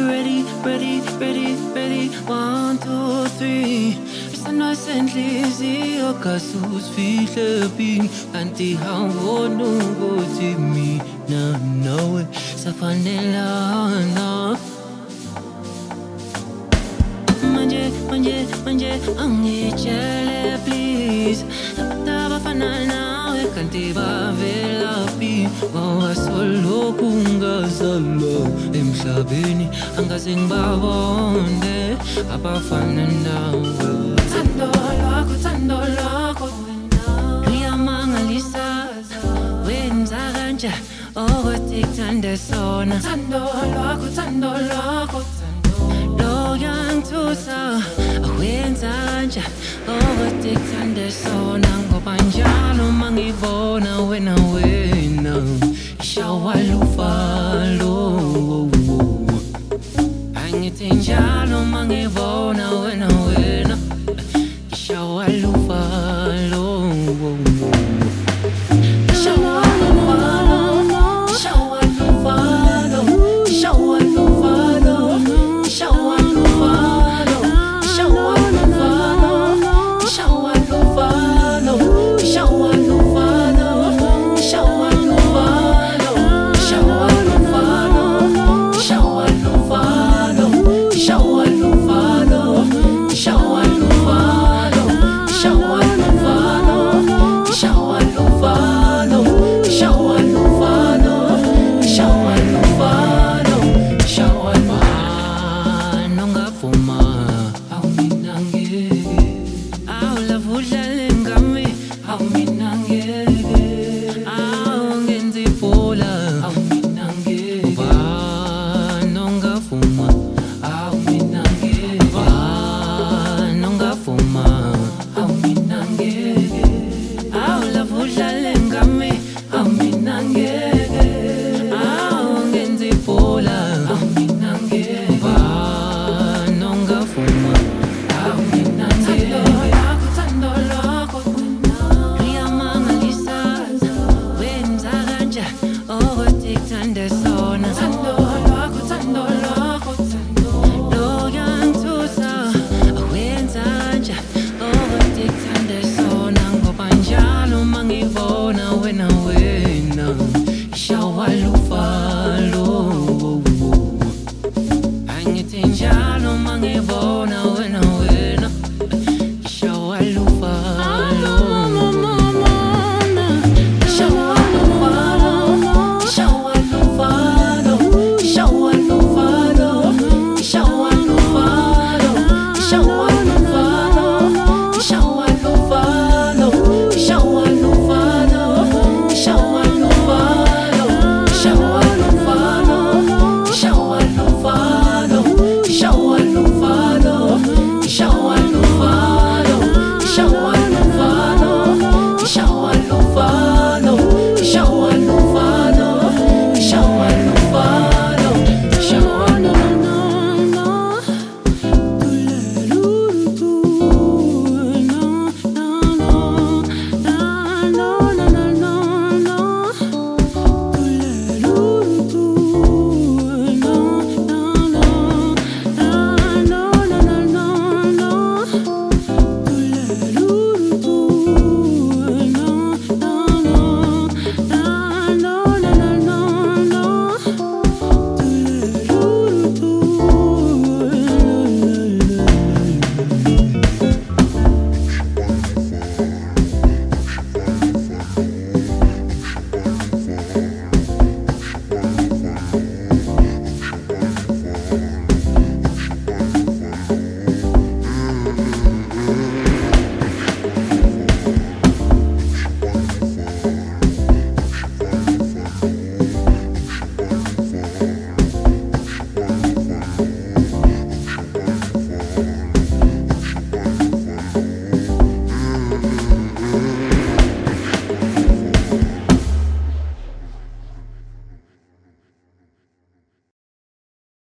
ready, ready, ready, ready. 1, 2, 3. Isandwa senhliziyo kasusifihle phi kanti hawubona ukuthi mina nawe safanelana. Manje angitshele please abafana nawe kanti bavelaphi ngoba solokhu ungazalwa emhlabeni angaze ngibabone abafana nawe. Thando lwakho luyamangalisa wenza kanje okuthanda sona. Thando lwakho Loyangithusa awenza kanje okuthanda sona ngoba njalo mangibona wena shawa lufalo. Angithi njalo mangibona wena shawa lufalo. I'll love you, darling, got me. I'll mean,